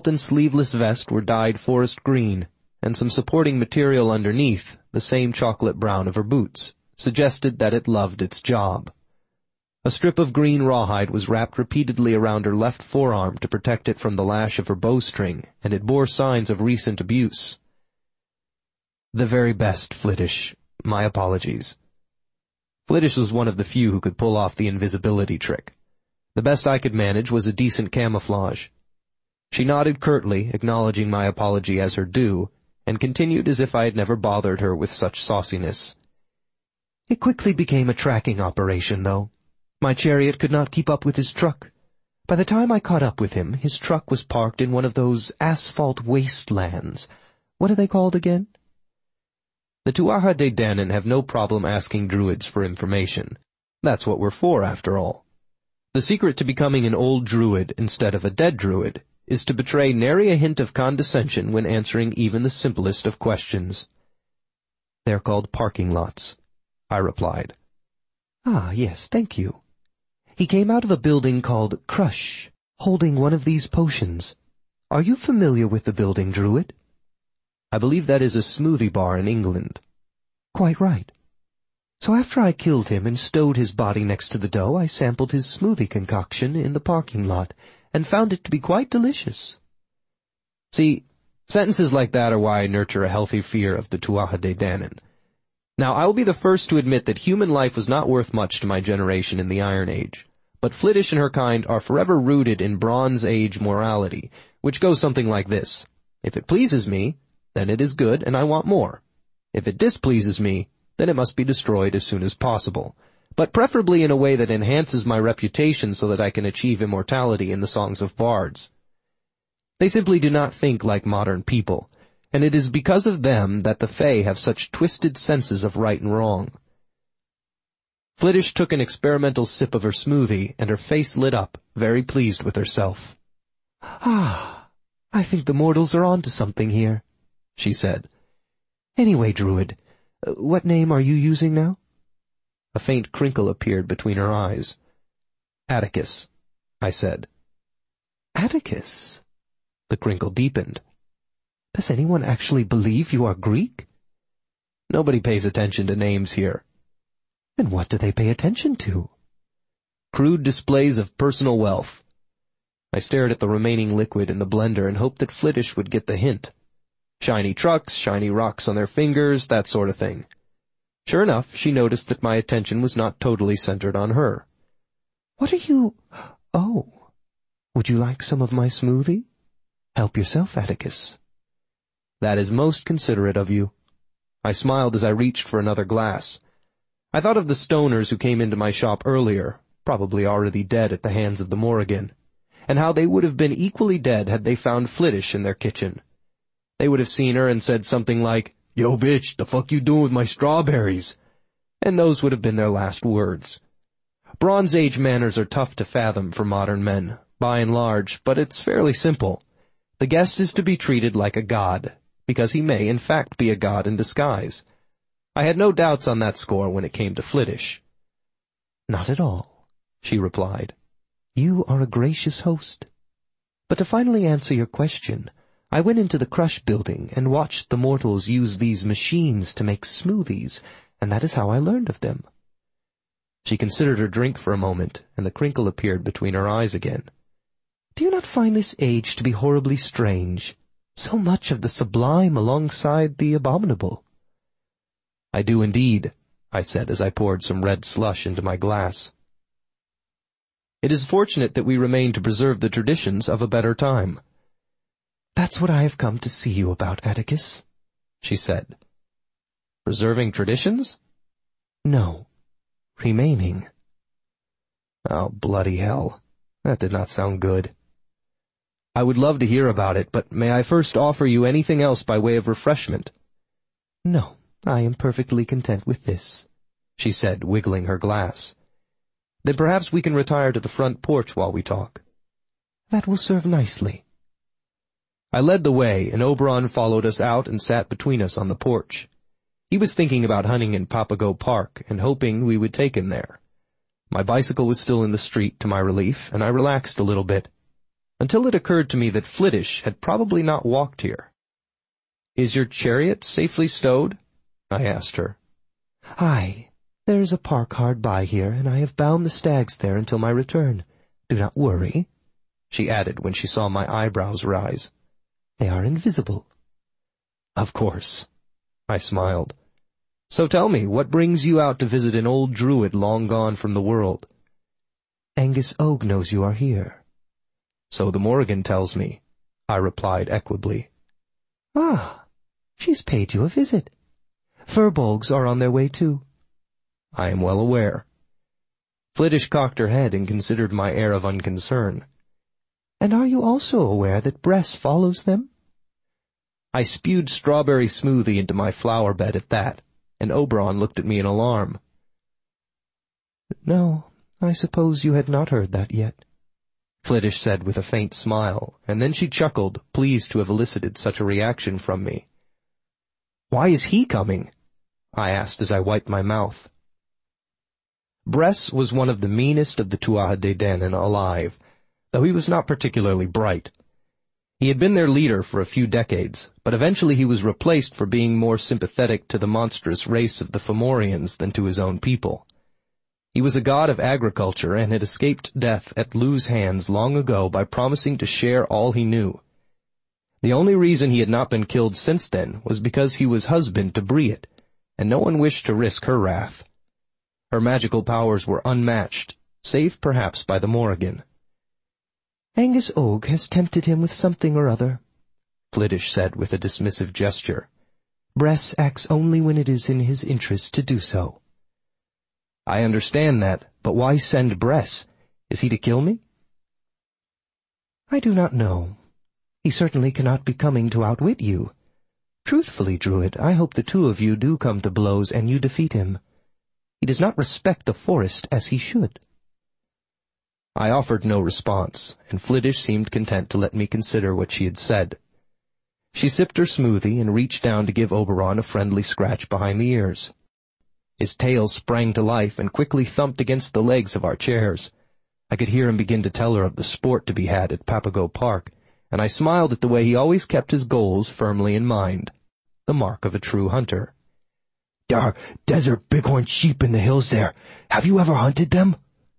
belt and sleeveless vest were dyed forest green, and some supporting material underneath, the same chocolate brown of her boots, suggested that it loved its job. A strip of green rawhide was wrapped repeatedly around her left forearm to protect it from the lash of her bowstring, and it bore signs of recent abuse. "The very best, Flittish. My apologies." Flittish was one of the few who could pull off the invisibility trick. The best I could manage was a decent camouflage. She nodded curtly, acknowledging my apology as her due, and continued as if I had never bothered her with such sauciness. "It quickly became a tracking operation, though. My chariot could not keep up with his truck. By the time I caught up with him, his truck was parked in one of those asphalt wastelands. What are they called again?" The Tuatha De Danann have no problem asking druids for information. That's what we're for, after all. The secret to becoming an old druid instead of a dead druid is to betray nary a hint of condescension when answering even the simplest of questions. "They're called parking lots," I replied. "Ah, yes, thank you. He came out of a building called Crush, holding one of these potions. Are you familiar with the building, druid?" "I believe that is a smoothie bar in England." "Quite right. So after I killed him and stowed his body next to the dough, I sampled his smoothie concoction in the parking lot, and found it to be quite delicious." See, sentences like that are why I nurture a healthy fear of the Tuatha De Danann. Now, I will be the first to admit that human life was not worth much to my generation in the Iron Age, but Flittish and her kind are forever rooted in Bronze Age morality, which goes something like this: if it pleases me, then it is good and I want more. If it displeases me, then it must be destroyed as soon as possible, but preferably in a way that enhances my reputation so that I can achieve immortality in the songs of bards. They simply do not think like modern people, and it is because of them that the Fae have such twisted senses of right and wrong. Flittish took an experimental sip of her smoothie, and her face lit up, very pleased with herself. "Ah, I think the mortals are on to something here," she said. "Anyway, druid, what name are you using now?" A faint crinkle appeared between her eyes. "Atticus," I said. "Atticus?" The crinkle deepened. "Does anyone actually believe you are Greek?" "Nobody pays attention to names here." "Then what do they pay attention to?" "Crude displays of personal wealth." I stared at the remaining liquid in the blender and hoped that Flittish would get the hint. Shiny trucks, shiny rocks on their fingers, that sort of thing. Sure enough, she noticed that my attention was not totally centered on her. "What are you— Oh, would you like some of my smoothie? Help yourself, Atticus." "That is most considerate of you." I smiled as I reached for another glass. I thought of the stoners who came into my shop earlier, probably already dead at the hands of the Morrigan, and how they would have been equally dead had they found Flittish in their kitchen. They would have seen her and said something like, "Yo, bitch, the fuck you doing with my strawberries?" And those would have been their last words. Bronze Age manners are tough to fathom for modern men, by and large, but it's fairly simple. The guest is to be treated like a god, because he may, in fact, be a god in disguise. I had no doubts on that score when it came to Flittish. "Not at all," she replied. "You are a gracious host. But to finally answer your question, I went into the Crush building and watched the mortals use these machines to make smoothies, and that is how I learned of them." She considered her drink for a moment, and the crinkle appeared between her eyes again. "Do you not find this age to be horribly strange? So much of the sublime alongside the abominable." "I do indeed," I said as I poured some red slush into my glass. "It is fortunate that we remain to preserve the traditions of a better time." "That's what I have come to see you about, Atticus," she said. "Preserving traditions?" "No, remaining." Oh, bloody hell. That did not sound good. "I would love to hear about it, but may I first offer you anything else by way of refreshment?" "No, I am perfectly content with this," she said, wiggling her glass. "Then perhaps we can retire to the front porch while we talk." "That will serve nicely." I led the way, and Oberon followed us out and sat between us on the porch. He was thinking about hunting in Papago Park and hoping we would take him there. My bicycle was still in the street, to my relief, and I relaxed a little bit. until it occurred to me that Flittish had probably not walked here. "Is your chariot safely stowed?" I asked her. "Aye, there is a park hard by here, and I have bound the stags there until my return. Do not worry," she added when she saw my eyebrows rise. "They are invisible." "Of course," I smiled. "So tell me, what brings you out to visit an old druid long gone from the world?" "Angus Og knows you are here." "So the Morrigan tells me," I replied equably. "Ah, she's paid you a visit. Furbolgs are on their way too." "I am well aware." Flittish cocked her head and considered my air of unconcern. "And are you also aware that Bress follows them?" I spewed strawberry smoothie into my flower bed at that, and Oberon looked at me in alarm. "No, I suppose you had not heard that yet," Flittish said with a faint smile, and then she chuckled, pleased to have elicited such a reaction from me. "Why is he coming?" I asked as I wiped my mouth. Bress was one of the meanest of the Tuatha Dé Danann alive, though he was not particularly bright. He had been their leader for a few decades, but eventually he was replaced for being more sympathetic to the monstrous race of the Fomorians than to his own people. He was a god of agriculture and had escaped death at Lu's hands long ago by promising to share all he knew. The only reason he had not been killed since then was because he was husband to Briet, and no one wished to risk her wrath. Her magical powers were unmatched, save perhaps by the Morrigan. "Angus Og has tempted him with something or other," Flittish said with a dismissive gesture. "Bress acts only when it is in his interest to do so." "I understand that, but why send Bress? Is he to kill me?" "I do not know. He certainly cannot be coming to outwit you. Truthfully, Druid, I hope the two of you do come to blows and you defeat him. He does not respect the forest as he should." I offered no response, and Flittish seemed content to let me consider what she had said. She sipped her smoothie and reached down to give Oberon a friendly scratch behind the ears. His tail sprang to life and quickly thumped against the legs of our chairs. I could hear him begin to tell her of the sport to be had at Papago Park, and I smiled at the way he always kept his goals firmly in mind, the mark of a true hunter. "There are desert bighorn sheep in the hills there. Have you ever hunted them?"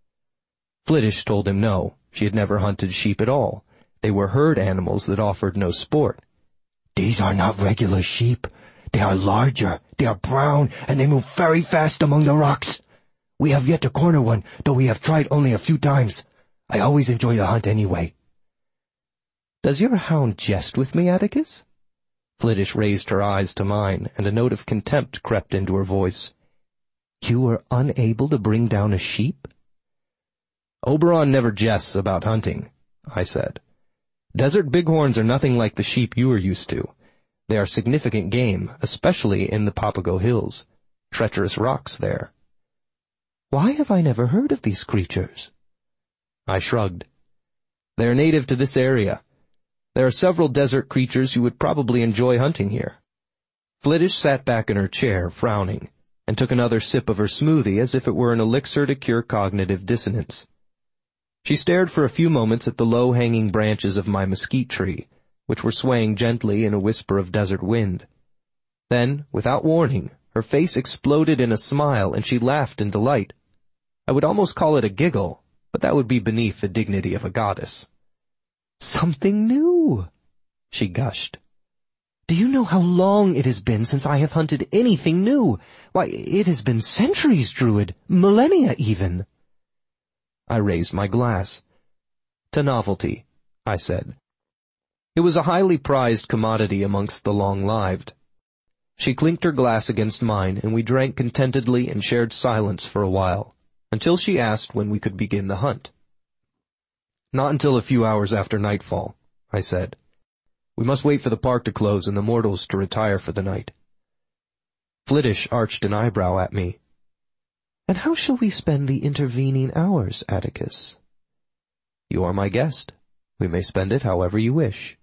Flittish told him no, she had never hunted sheep at all. They were herd animals that offered no sport. "These are not regular sheep. They are larger, they are brown, and they move very fast among the rocks. We have yet to corner one, though we have tried only a few times. I always enjoy the hunt anyway." "Does your hound jest with me, Atticus?" Flittish raised her eyes to mine, and a note of contempt crept into her voice. "You were unable to bring down a sheep?" "Oberon never jests about hunting," I said. "Desert bighorns are nothing like the sheep you are used to. They are significant game, especially in the Papago Hills. Treacherous rocks there." "Why have I never heard of these creatures?" I shrugged. "They are native to this area. There are several desert creatures who would probably enjoy hunting here." Flittish sat back in her chair, frowning, and took another sip of her smoothie as if it were an elixir to cure cognitive dissonance. She stared for a few moments at the low-hanging branches of my mesquite tree, which were swaying gently in a whisper of desert wind. Then, without warning, her face exploded in a smile, and she laughed in delight. I would almost call it a giggle, but that would be beneath the dignity of a goddess. "Something new," she gushed. "Do you know how long it has been since I have hunted anything new? Why, it has been centuries, Druid, millennia even." I raised my glass. "To novelty," I said. It was a highly prized commodity amongst the long-lived. She clinked her glass against mine, and we drank contentedly and shared silence for a while, until she asked when we could begin the hunt. "Not until a few hours after nightfall," I said. "We must wait for the park to close and the mortals to retire for the night." Flittish arched an eyebrow at me. "And how shall we spend the intervening hours, Atticus?" "You are my guest. We may spend it however you wish."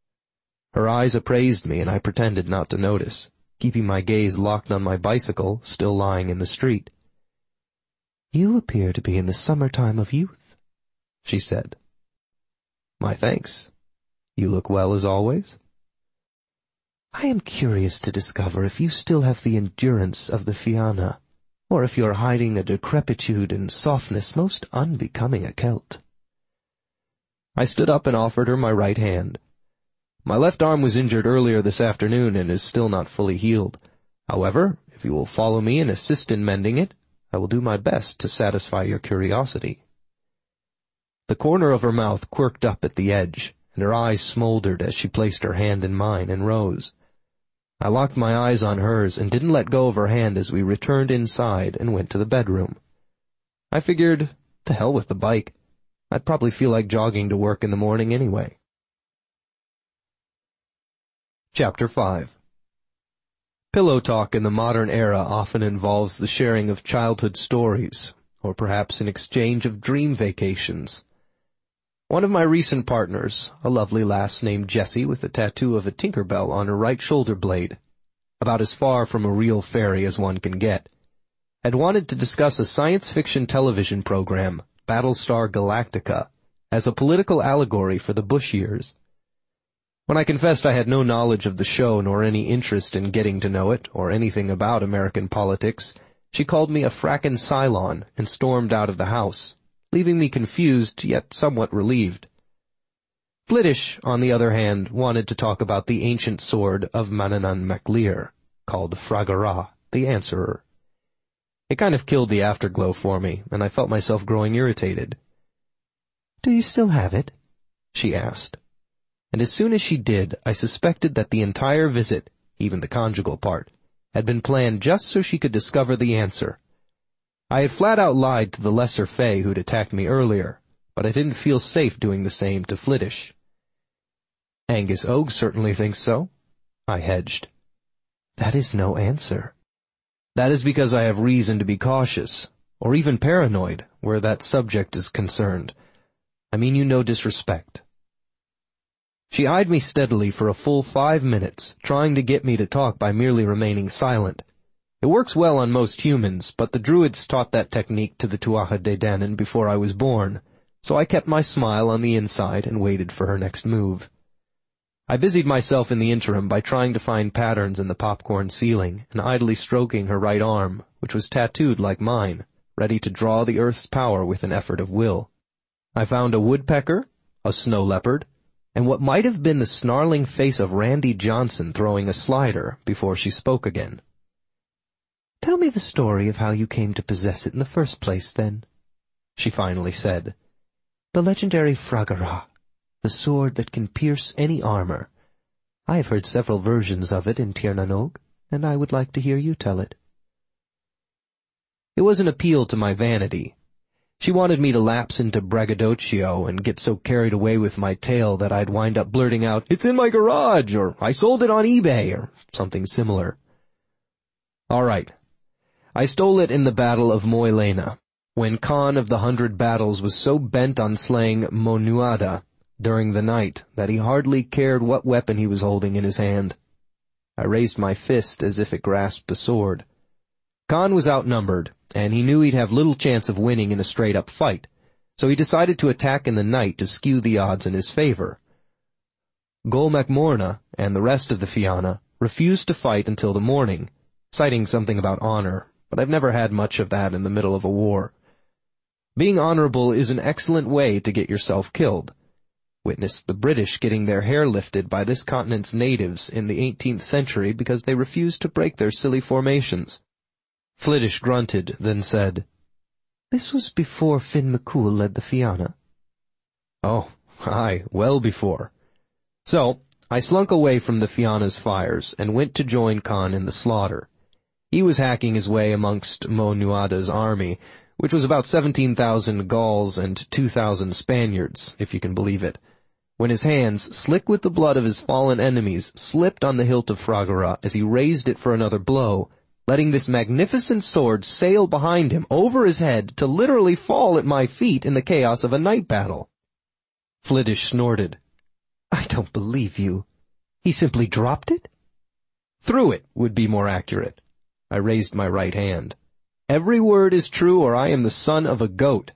Her eyes appraised me, and I pretended not to notice, keeping my gaze locked on my bicycle, still lying in the street. "You appear to be in the summer-time of youth," she said. "My thanks. You look well as always." "I am curious to discover if you still have the endurance of the Fianna, or if you are hiding a decrepitude and softness most unbecoming a Celt." I stood up and offered her my right hand. "My left arm was injured earlier this afternoon and is still not fully healed. However, if you will follow me and assist in mending it, I will do my best to satisfy your curiosity." The corner of her mouth quirked up at the edge, and her eyes smoldered as she placed her hand in mine and rose. I locked my eyes on hers and didn't let go of her hand as we returned inside and went to the bedroom. I figured, to hell with the bike. I'd probably feel like jogging to work in the morning anyway. Chapter 5. Pillow talk in the modern era often involves the sharing of childhood stories, or perhaps an exchange of dream vacations. One of my recent partners, a lovely lass named Jessie with a tattoo of a Tinkerbell on her right shoulder blade, about as far from a real fairy as one can get, had wanted to discuss a science fiction television program, Battlestar Galactica, as a political allegory for the Bush years. When I confessed I had no knowledge of the show nor any interest in getting to know it or anything about American politics, she called me a frackin' Cylon and stormed out of the house, leaving me confused yet somewhat relieved. Flittish, on the other hand, wanted to talk about the ancient sword of Manannán mac Lir, called Fragg-Ra, the Answerer. It kind of killed the afterglow for me, and I felt myself growing irritated. "Do you still have it?" she asked. And as soon as she did, I suspected that the entire visit, even the conjugal part, had been planned just so she could discover the answer. I had flat out lied to the lesser fae who'd attacked me earlier, but I didn't feel safe doing the same to Flittish. "Angus Ogue certainly thinks so," I hedged. "That is no answer." "That is because I have reason to be cautious, or even paranoid, where that subject is concerned. I mean you no disrespect." She eyed me steadily for a full 5 minutes, trying to get me to talk by merely remaining silent. It works well on most humans, but the Druids taught that technique to the Tuatha Dé Danann before I was born, so I kept my smile on the inside and waited for her next move. I busied myself in the interim by trying to find patterns in the popcorn ceiling and idly stroking her right arm, which was tattooed like mine, ready to draw the earth's power with an effort of will. I found a woodpecker, a snow leopard, and what might have been the snarling face of Randy Johnson throwing a slider before she spoke again. "Tell me the story of how you came to possess it in the first place, then," she finally said. "The legendary Fragg-Ra, the sword that can pierce any armor. I have heard several versions of it in Tir na Nog, and I would like to hear you tell it." It was an appeal to my vanity. She wanted me to lapse into braggadocio and get so carried away with my tale that I'd wind up blurting out, "It's in my garage," or "I sold it on eBay," or something similar. All right. I stole it in the Battle of Moilena, when Khan of the 100 Battles was so bent on slaying Mo Nuada during the night that he hardly cared what weapon he was holding in his hand. I raised my fist as if it grasped a sword. Khan was outnumbered, and he knew he'd have little chance of winning in a straight-up fight, so he decided to attack in the night to skew the odds in his favor. Gol Mac Morna and the rest of the Fianna refused to fight until the morning, citing something about honor, but I've never had much of that in the middle of a war. Being honorable is an excellent way to get yourself killed. Witness the British getting their hair lifted by this continent's natives in the 18th century because they refused to break their silly formations. Flittish grunted, then said, "This was before Finn McCool led the Fianna." "Oh, aye, well before." So, I slunk away from the Fianna's fires and went to join Khan in the slaughter. He was hacking his way amongst Mo Nuada's army, which was about 17,000 Gauls and 2,000 Spaniards, if you can believe it, when his hands, slick with the blood of his fallen enemies, slipped on the hilt of Fragg-Ra as he raised it for another blow, letting this magnificent sword sail behind him over his head to literally fall at my feet in the chaos of a night battle. Flittish snorted. "I don't believe you. He simply dropped it?" "Threw it would be more accurate." I raised my right hand. "Every word is true, or I am the son of a goat.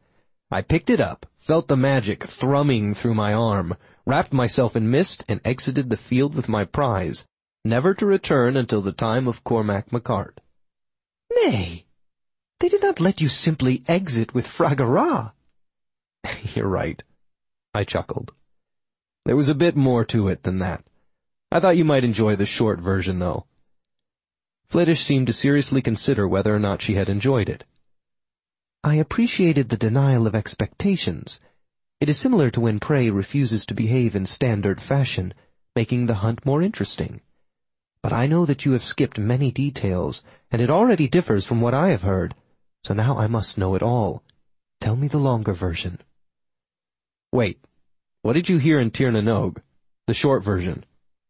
I picked it up, felt the magic thrumming through my arm, wrapped myself in mist, and exited the field with my prize, never to return until the time of Cormac MacArt. Nay, they did not let you simply exit with Fragara. You're right, I chuckled. There was a bit more to it than that. I thought you might enjoy the short version, though. Flittish seemed to seriously consider whether or not she had enjoyed it. I appreciated the denial of expectations. It is similar to when prey refuses to behave in standard fashion, making the hunt more interesting. But I know that you have skipped many details, and it already differs from what I have heard, so now I must know it all. Tell me the longer version. Wait, what did you hear in Tir na Nog, the short version?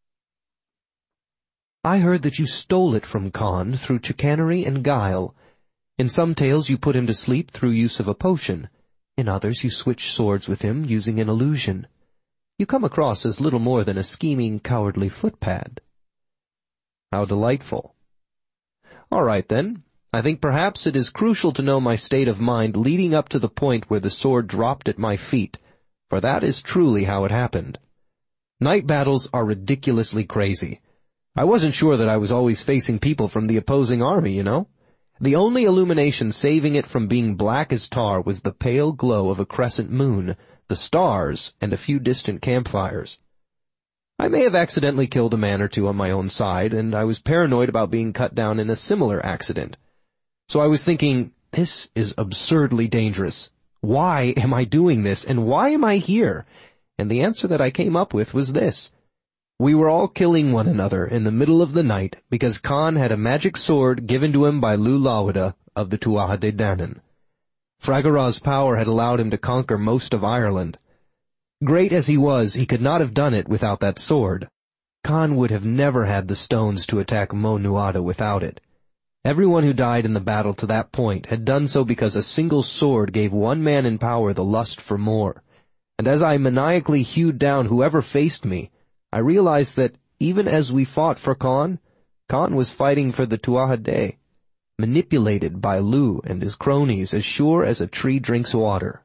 I heard that you stole it from Con through chicanery and guile. In some tales you put him to sleep through use of a potion. In others you switch swords with him using an illusion. You come across as little more than a scheming, cowardly footpad. How delightful. All right, then. I think perhaps it is crucial to know my state of mind leading up to the point where the sword dropped at my feet, for that is truly how it happened. Night battles are ridiculously crazy. I wasn't sure that I was always facing people from the opposing army, you know? The only illumination saving it from being black as tar was the pale glow of a crescent moon, the stars, and a few distant campfires. I may have accidentally killed a man or two on my own side, and I was paranoid about being cut down in a similar accident. So I was thinking, this is absurdly dangerous. Why am I doing this, and why am I here? And the answer that I came up with was this. We were all killing one another in the middle of the night because Con had a magic sword given to him by Lugh Lawada of the Tuatha Dé Danann. Fragara's power had allowed him to conquer most of Ireland. Great as he was, he could not have done it without that sword. Con would have never had the stones to attack Mo Nuada without it. Everyone who died in the battle to that point had done so because a single sword gave one man in power the lust for more. And as I maniacally hewed down whoever faced me, I realized that even as we fought for Con was fighting for the Tuatha Dé, manipulated by Lugh and his cronies as sure as a tree drinks water.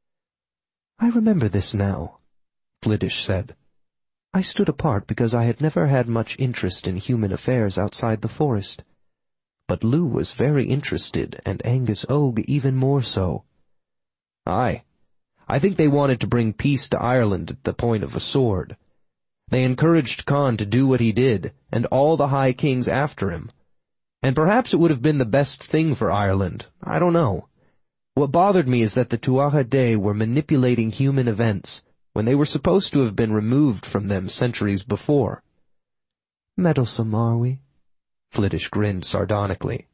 I remember this now, Flittish said. I stood apart because I had never had much interest in human affairs outside the forest. But Lugh was very interested, and Angus Og even more so. Aye, I think they wanted to bring peace to Ireland at the point of a sword. They encouraged Con to do what he did, and all the high kings after him. And perhaps it would have been the best thing for Ireland. I don't know. What bothered me is that the Tuatha Dé were manipulating human events, when they were supposed to have been removed from them centuries before. Meddlesome, are we? Flittish grinned sardonically.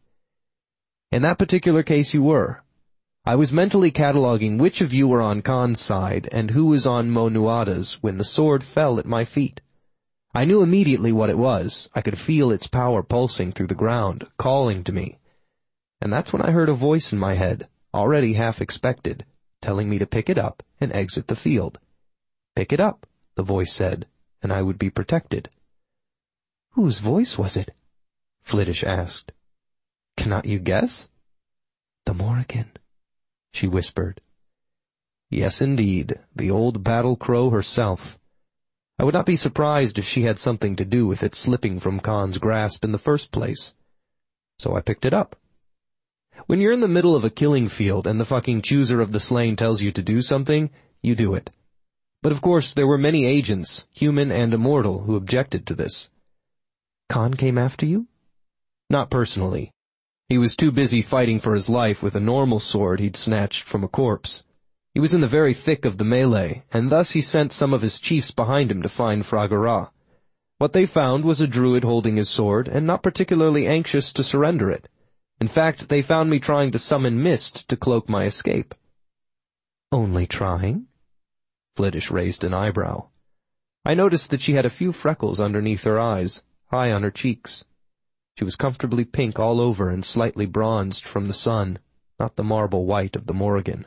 In that particular case you were. I was mentally cataloging which of you were on Con's side and who was on Mo Nuada's when the sword fell at my feet. I knew immediately what it was. I could feel its power pulsing through the ground, calling to me. And that's when I heard a voice in my head, already half expected, telling me to pick it up and exit the field. Pick it up, the voice said, and I would be protected. Whose voice was it? Flittish asked. Cannot you guess? The Morrigan, she whispered. Yes, indeed, the old battle-crow herself. I would not be surprised if she had something to do with it slipping from Con's grasp in the first place. So I picked it up. When you're in the middle of a killing field and the fucking chooser of the slain tells you to do something, you do it. But of course there were many agents, human and immortal, who objected to this. Con came after you? Not personally. He was too busy fighting for his life with a normal sword he'd snatched from a corpse. He was in the very thick of the melee, and thus he sent some of his chiefs behind him to find Fragara. What they found was a druid holding his sword, and not particularly anxious to surrender it. In fact, they found me trying to summon mist to cloak my escape. Only trying? Flittish raised an eyebrow. I noticed that she had a few freckles underneath her eyes, high on her cheeks. She was comfortably pink all over and slightly bronzed from the sun, not the marble white of the Morrigan.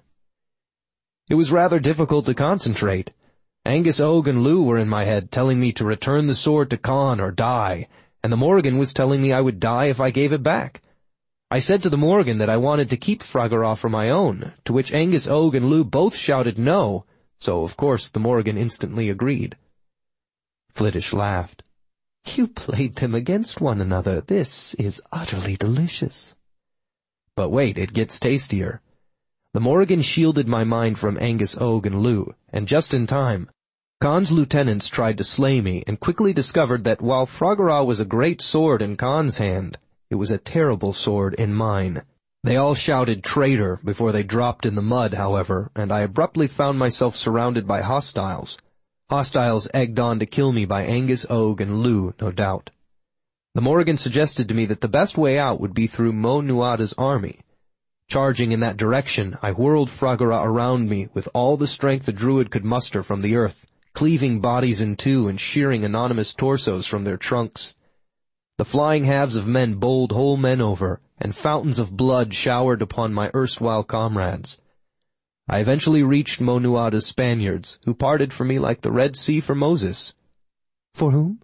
It was rather difficult to concentrate. Angus Og and Lugh were in my head telling me to return the sword to Con or die, and the Morrigan was telling me I would die if I gave it back. I said to the Morrigan that I wanted to keep Fragara for my own, to which Angus, Og, and Lugh both shouted no, so of course the Morrigan instantly agreed. Flittish laughed. You played them against one another. This is utterly delicious. But wait, it gets tastier. The Morrigan shielded my mind from Angus, Og, and Lugh, and just in time. Khan's lieutenants tried to slay me, and quickly discovered that while Fragara was a great sword in Khan's hand, it was a terrible sword in mine. They all shouted traitor before they dropped in the mud, however, and I abruptly found myself surrounded by hostiles. Hostiles egged on to kill me by Angus, Og, and Lugh, no doubt. The Morrigan suggested to me that the best way out would be through Mo Nuada's army. Charging in that direction, I whirled Fragara around me with all the strength a druid could muster from the earth, cleaving bodies in two and shearing anonymous torsos from their trunks. The flying halves of men bowled whole men over, and fountains of blood showered upon my erstwhile comrades. I eventually reached Mo Nuada's Spaniards, who parted for me like the Red Sea for Moses. For whom?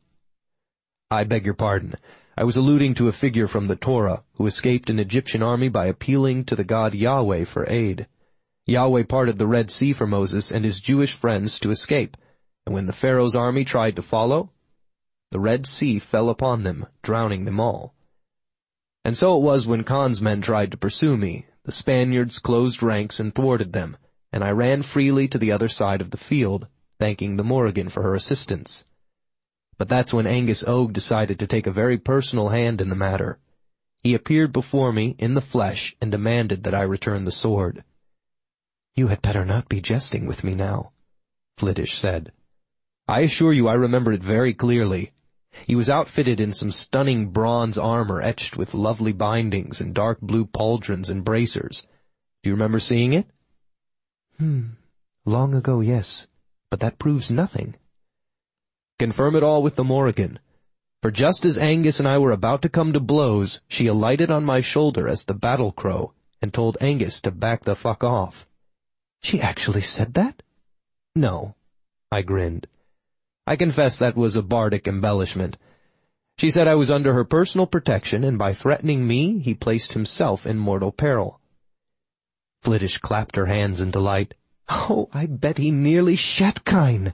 I beg your pardon. I was alluding to a figure from the Torah who escaped an Egyptian army by appealing to the god Yahweh for aid. Yahweh parted the Red Sea for Moses and his Jewish friends to escape, and when the Pharaoh's army tried to follow, the Red Sea fell upon them, drowning them all. And so it was when Khan's men tried to pursue me. The Spaniards closed ranks and thwarted them, and I ran freely to the other side of the field, thanking the Morrigan for her assistance. But that's when Angus, Og decided to take a very personal hand in the matter. He appeared before me in the flesh and demanded that I return the sword. You had better not be jesting with me now, Flittish said. I assure you I remember it very clearly. He was outfitted in some stunning bronze armor etched with lovely bindings and dark blue pauldrons and bracers. Do you remember seeing it? Long ago, yes, but that proves nothing. Confirm it all with the Morrigan. For just as Angus and I were about to come to blows, she alighted on my shoulder as the battle crow and told Angus to back the fuck off. She actually said that? No, I grinned. I confess that was a bardic embellishment. She said I was under her personal protection, and by threatening me, he placed himself in mortal peril. Flittish clapped her hands in delight. Oh, I bet he nearly shat Kine.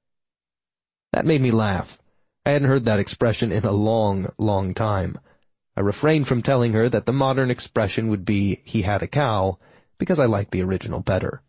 That made me laugh. I hadn't heard that expression in a long, long time. I refrained from telling her that the modern expression would be, he had a cow, because I liked the original better.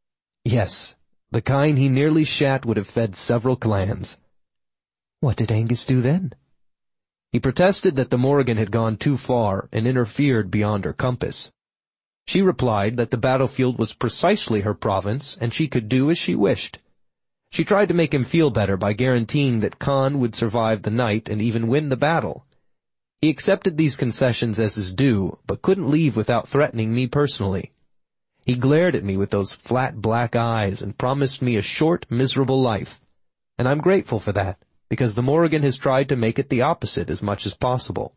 Yes, the kine he nearly shat would have fed several clans. What did Angus do then? He protested that the Morrigan had gone too far and interfered beyond her compass. She replied that the battlefield was precisely her province and she could do as she wished. She tried to make him feel better by guaranteeing that Khan would survive the night and even win the battle. He accepted these concessions as his due, but couldn't leave without threatening me personally. He glared at me with those flat black eyes and promised me a short, miserable life. And I'm grateful for that, because the Morrigan has tried to make it the opposite as much as possible.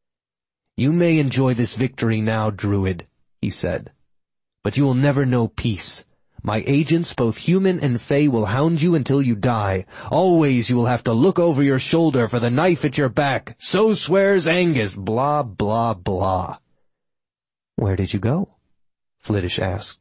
You may enjoy this victory now, Druid, he said, but you will never know peace. My agents, both human and fey, will hound you until you die. Always you will have to look over your shoulder for the knife at your back. So swears Angus, blah, blah, blah. Where did you go? Flittish asked.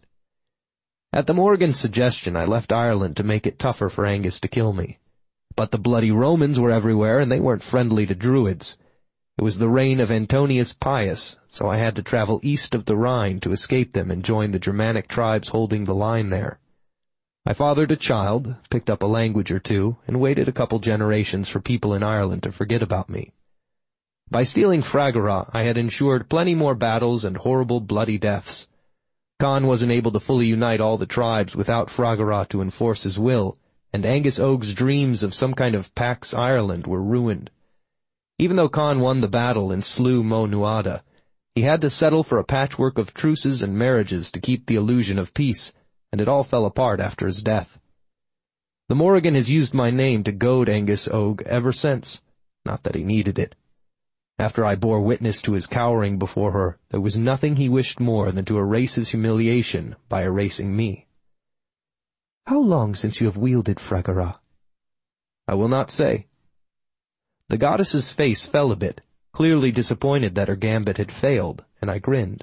At the Morrigan's suggestion, I left Ireland to make it tougher for Angus to kill me. But the bloody Romans were everywhere, and they weren't friendly to druids. It was the reign of Antonius Pius, so I had to travel east of the Rhine to escape them and join the Germanic tribes holding the line there. I fathered a child, picked up a language or two, and waited a couple generations for people in Ireland to forget about me. By stealing Fragara, I had ensured plenty more battles and horrible bloody deaths. Khan wasn't able to fully unite all the tribes without Fragara to enforce his will, and Angus Og's dreams of some kind of Pax Ireland were ruined. Even though Khan won the battle and slew Mo Nuada, he had to settle for a patchwork of truces and marriages to keep the illusion of peace, and it all fell apart after his death. The Morrigan has used my name to goad Angus Og ever since, not that he needed it. After I bore witness to his cowering before her, there was nothing he wished more than to erase his humiliation by erasing me. How long since you have wielded Fragara? I will not say. The goddess's face fell a bit, clearly disappointed that her gambit had failed, and I grinned.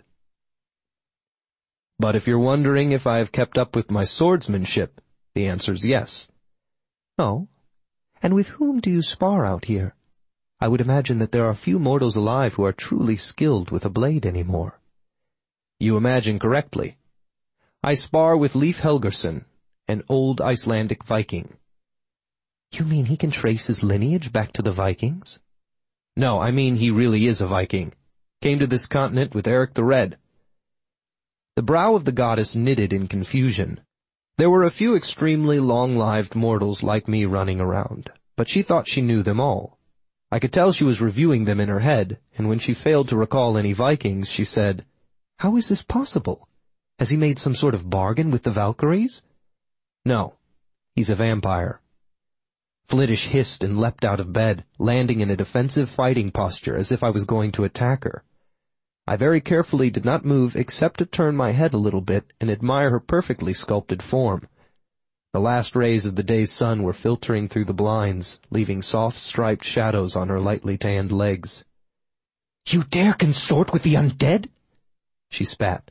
"But if you're wondering if I have kept up with my swordsmanship, the answer's yes." "Oh? And with whom do you spar out here? I would imagine that there are few mortals alive who are truly skilled with a blade any more." "You imagine correctly. I spar with Leif Helgason, an old Icelandic Viking." "You mean he can trace his lineage back to the Vikings?" "No, I mean he really is a Viking. Came to this continent with Eric the Red." The brow of the goddess knitted in confusion. There were a few extremely long-lived mortals like me running around, but she thought she knew them all. I could tell she was reviewing them in her head, and when she failed to recall any Vikings, she said, "How is this possible? Has he made some sort of bargain with the Valkyries?" "No, he's a vampire." Flittish hissed and leapt out of bed, landing in a defensive fighting posture as if I was going to attack her. I very carefully did not move except to turn my head a little bit and admire her perfectly sculpted form. The last rays of the day's sun were filtering through the blinds, leaving soft striped shadows on her lightly tanned legs. "You dare consort with the undead?" she spat.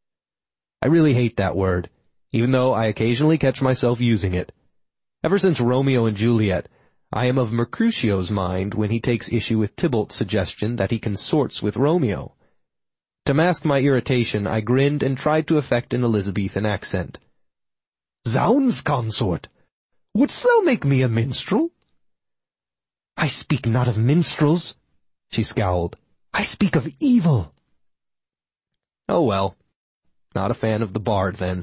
I really hate that word, even though I occasionally catch myself using it. Ever since Romeo and Juliet, I am of Mercutio's mind when he takes issue with Tybalt's suggestion that he consorts with Romeo. To mask my irritation, I grinned and tried to affect an Elizabethan accent. "Zounds, consort! Wouldst thou make me a minstrel?" "I speak not of minstrels," she scowled. "I speak of evil." "Oh well, not a fan of the bard, then."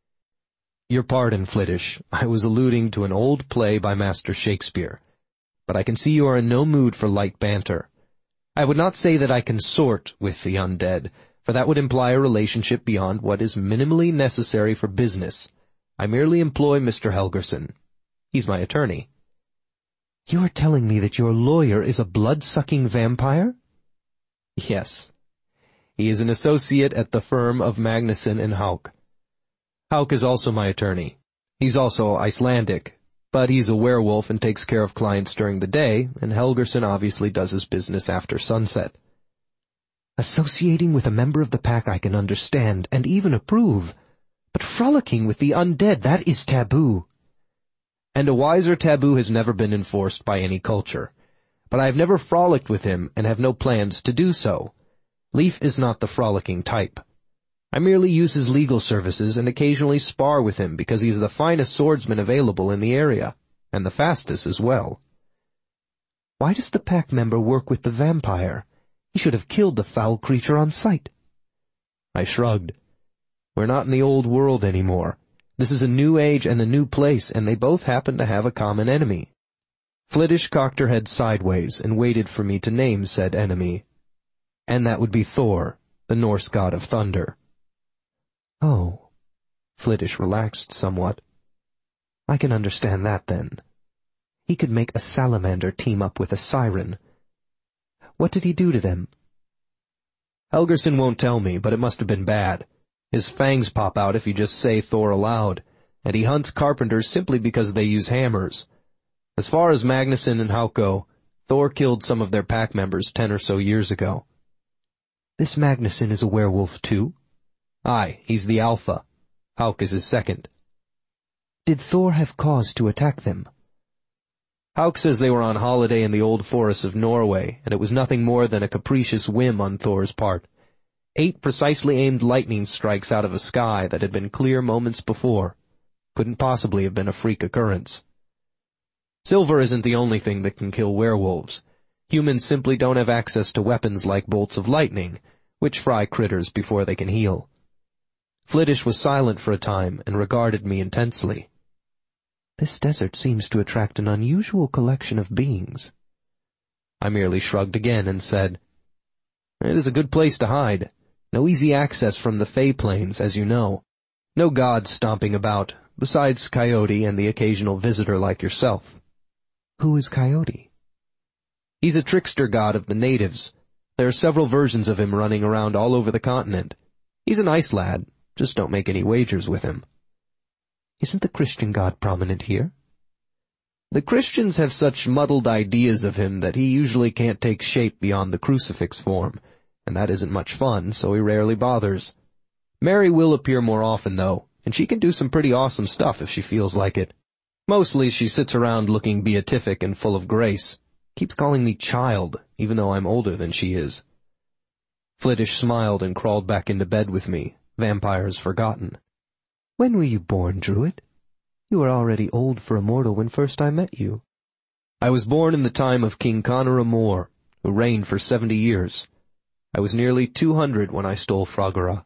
"Your pardon, Flittish, I was alluding to an old play by Master Shakespeare. But I can see you are in no mood for light banter. I would not say that I consort with the undead, for that would imply a relationship beyond what is minimally necessary for business. I merely employ Mr. Helgerson. He's my attorney." "You are telling me that your lawyer is a blood-sucking vampire?" "Yes. He is an associate at the firm of Magnuson and Hauk. Hauk is also my attorney. He's also Icelandic, but he's a werewolf and takes care of clients during the day, and Helgerson obviously does his business after sunset." "Associating with a member of the pack I can understand, and even approve. But frolicking with the undead, that is taboo." "And a wiser taboo has never been enforced by any culture. But I have never frolicked with him and have no plans to do so. Leif is not the frolicking type. I merely use his legal services and occasionally spar with him because he is the finest swordsman available in the area, and the fastest as well." "Why does the pack member work with the vampire? He should have killed the foul creature on sight." I shrugged. "We're not in the old world anymore. This is a new age and a new place, and they both happen to have a common enemy." Flittish cocked her head sideways and waited for me to name said enemy. "And that would be Thor, the Norse god of thunder." "Oh." Flittish relaxed somewhat. "I can understand that, then. He could make a salamander team up with a siren. What did he do to them?" "Helgerson won't tell me, but it must have been bad. His fangs pop out if you just say Thor aloud, and he hunts carpenters simply because they use hammers. As far as Magnuson and Hauk go, Thor killed some of their pack members 10 or so years ago." "This Magnuson is a werewolf, too?" "Aye, he's the alpha. Hauk is his second." "Did Thor have cause to attack them?" "Hauk says they were on holiday in the old forests of Norway, and it was nothing more than a capricious whim on Thor's part. 8 precisely aimed lightning strikes out of a sky that had been clear moments before. Couldn't possibly have been a freak occurrence. Silver isn't the only thing that can kill werewolves. Humans simply don't have access to weapons like bolts of lightning, which fry critters before they can heal." Flittish was silent for a time and regarded me intensely. "This desert seems to attract an unusual collection of beings." I merely shrugged again and said, "It is a good place to hide. No easy access from the Fey Plains, as you know. No gods stomping about, besides Coyote and the occasional visitor like yourself." "Who is Coyote?" "He's a trickster god of the natives. There are several versions of him running around all over the continent. He's a nice lad, just don't make any wagers with him." "Isn't the Christian god prominent here?" The Christians have such muddled ideas of him that he usually can't take shape beyond the crucifix form, and that isn't much fun, so he rarely bothers. Mary will appear more often, though, and she can do some pretty awesome stuff if she feels like it. Mostly she sits around looking beatific and full of grace. Keeps calling me child, even though I'm older than she is. Flittish smiled and crawled back into bed with me, vampires forgotten. When were you born, Druid? You were already old for a mortal when first I met you. I was born in the time of King Conor O'More, who reigned for 70 years. I was nearly 200 when I stole Frogora.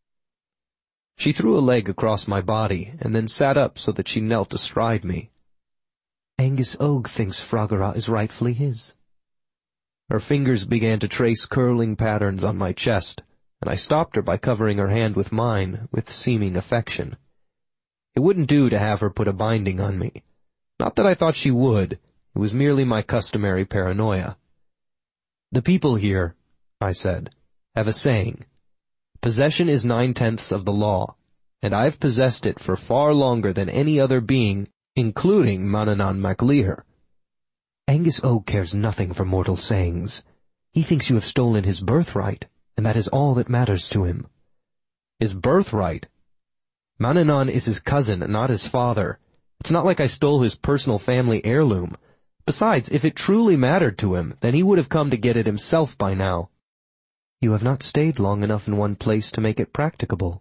She threw a leg across my body, and then sat up so that she knelt astride me. Angus Og thinks Frogora is rightfully his. Her fingers began to trace curling patterns on my chest, and I stopped her by covering her hand with mine, with seeming affection. It wouldn't do to have her put a binding on me. Not that I thought she would, it was merely my customary paranoia. The people here, I said, have a saying. Possession is 9/10 of the law, and I've possessed it for far longer than any other being, including Manannán mac Lir. Angus Og cares nothing for mortal sayings. He thinks you have stolen his birthright, and that is all that matters to him. His birthright? Manannán is his cousin, not his father. It's not like I stole his personal family heirloom. Besides, if it truly mattered to him, then he would have come to get it himself by now. You have not stayed long enough in one place to make it practicable.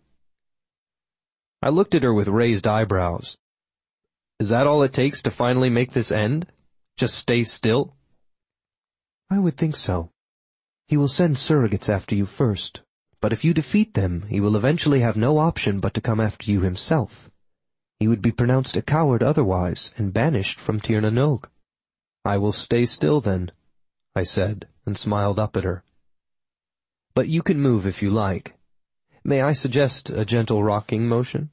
I looked at her with raised eyebrows. Is that all it takes to finally make this end? Just stay still? I would think so. He will send surrogates after you first, but if you defeat them, he will eventually have no option but to come after you himself. He would be pronounced a coward otherwise, and banished from Tir na nOg. I will stay still then, I said, and smiled up at her. But you can move if you like. May I suggest a gentle rocking motion?